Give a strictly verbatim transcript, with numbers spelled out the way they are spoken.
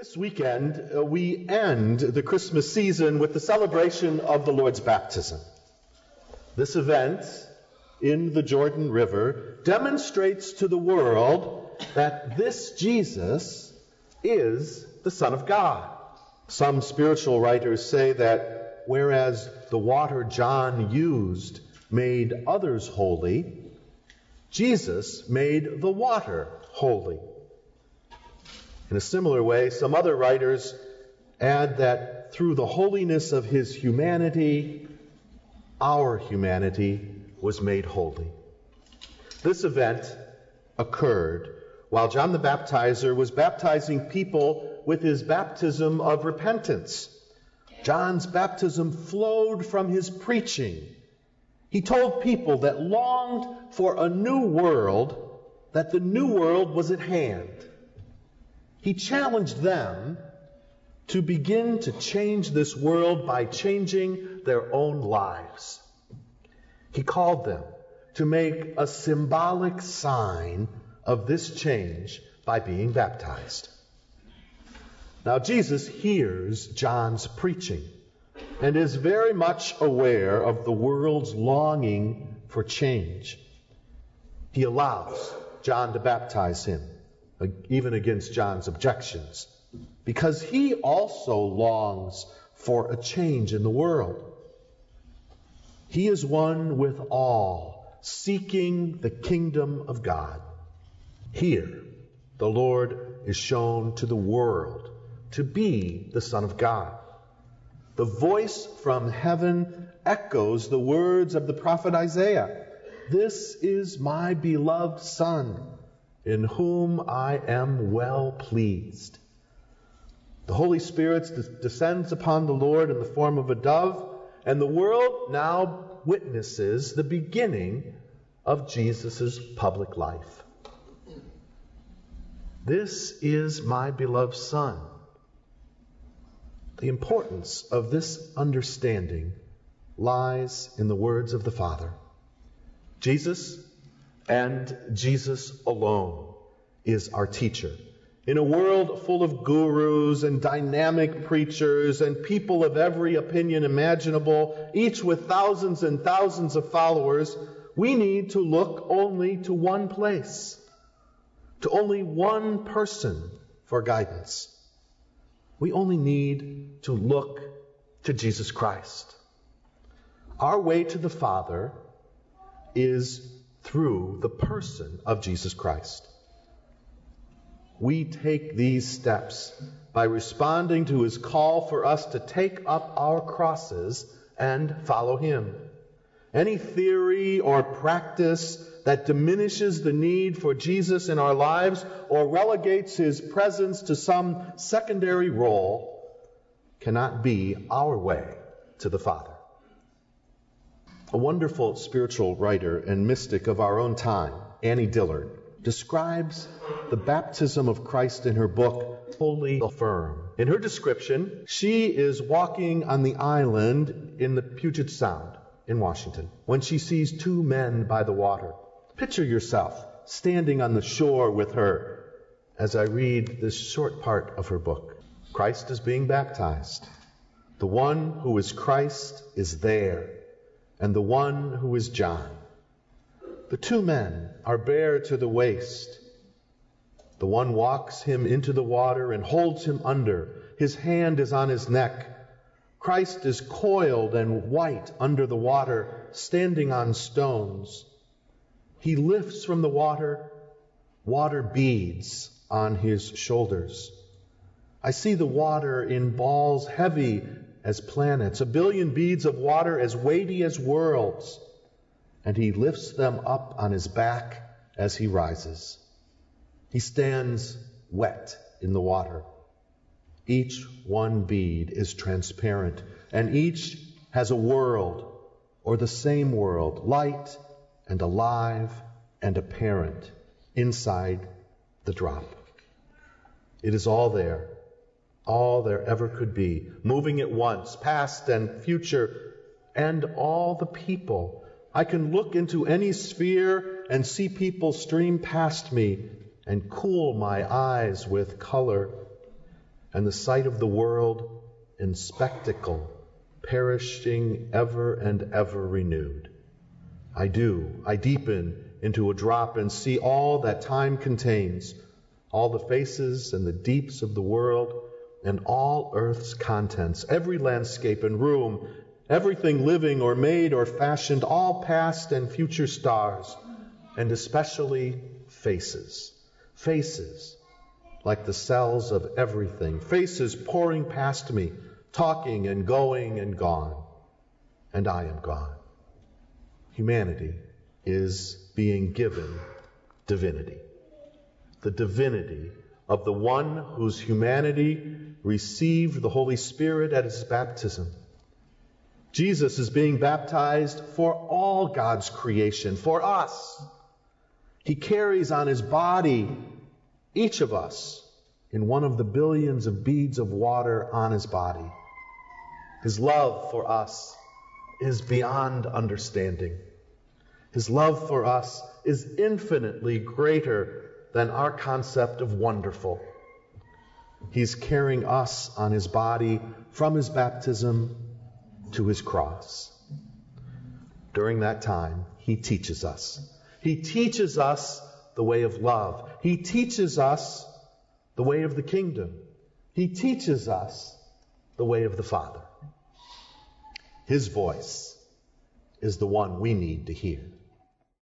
This weekend, uh, we end the Christmas season with the celebration of the Lord's baptism. This event in the Jordan River demonstrates to the world that this Jesus is the Son of God. Some spiritual writers say that whereas the water John used made others holy, Jesus made the water holy. In a similar way, some other writers add that through the holiness of his humanity, our humanity was made holy. This event occurred while John the Baptizer was baptizing people with his baptism of repentance. John's baptism flowed from his preaching. He told people that longed for a new world, that the new world was at hand. He challenged them to begin to change this world by changing their own lives. He called them to make a symbolic sign of this change by being baptized. Now, Jesus hears John's preaching and is very much aware of the world's longing for change. He allows John to baptize him, even against John's objections, because he also longs for a change in the world. He is one with all, seeking the kingdom of God. Here, the Lord is shown to the world to be the Son of God. The voice from heaven echoes the words of the prophet Isaiah. "This is my beloved Son, in whom I am well pleased." The Holy Spirit descends upon the Lord in the form of a dove, and the world now witnesses the beginning of Jesus' public life. This is my beloved Son. The importance of this understanding lies in the words of the Father. Jesus and Jesus alone is our teacher. In a world full of gurus and dynamic preachers and people of every opinion imaginable, each with thousands and thousands of followers, we need to look only to one place, to only one person for guidance. We only need to look to Jesus Christ. Our way to the Father is through the person of Jesus Christ. We take these steps by responding to his call for us to take up our crosses and follow him. Any theory or practice that diminishes the need for Jesus in our lives or relegates his presence to some secondary role cannot be our way to the Father. A wonderful spiritual writer and mystic of our own time, Annie Dillard, describes the baptism of Christ in her book, Fully Affirm. In her description, she is walking on the island in the Puget Sound in Washington when she sees two men by the water. Picture yourself standing on the shore with her as I read this short part of her book. Christ is being baptized. The one who is Christ is there, and the one who is John. The two men are bare to the waist. The one walks him into the water and holds him under. His hand is on his neck. Christ is coiled and white under the water, standing on stones. He lifts from the water, water beads on his shoulders. I see the water in balls heavy as planets, a billion beads of water as weighty as worlds, and he lifts them up on his back as he rises. He stands wet in the water. Each one bead is transparent, and each has a world, or the same world, light and alive and apparent, inside the drop. It is all there, all there ever could be, moving at once, past and future, and all the people. I can look into any sphere and see people stream past me and cool my eyes with color. and the sight of the world in spectacle, perishing ever and ever renewed. I do, I deepen into a drop and see all that time contains, all the faces and the deeps of the world, and all earth's contents, every landscape and room, everything living or made or fashioned, all past and future stars, and especially faces. Faces, like the cells of everything. Faces pouring past me, talking and going and gone. And I am gone. Humanity is being given divinity. The divinity of the one whose humanity received the Holy Spirit at his baptism. Jesus is being baptized for all God's creation, for us. He carries on his body, each of us, in one of the billions of beads of water on his body. His love for us is beyond understanding. His love for us is infinitely greater than our concept of wonderful. He's carrying us on his body from his baptism to his cross. During that time, he teaches us. He teaches us the way of love. He teaches us the way of the kingdom. He teaches us the way of the Father. His voice is the one we need to hear.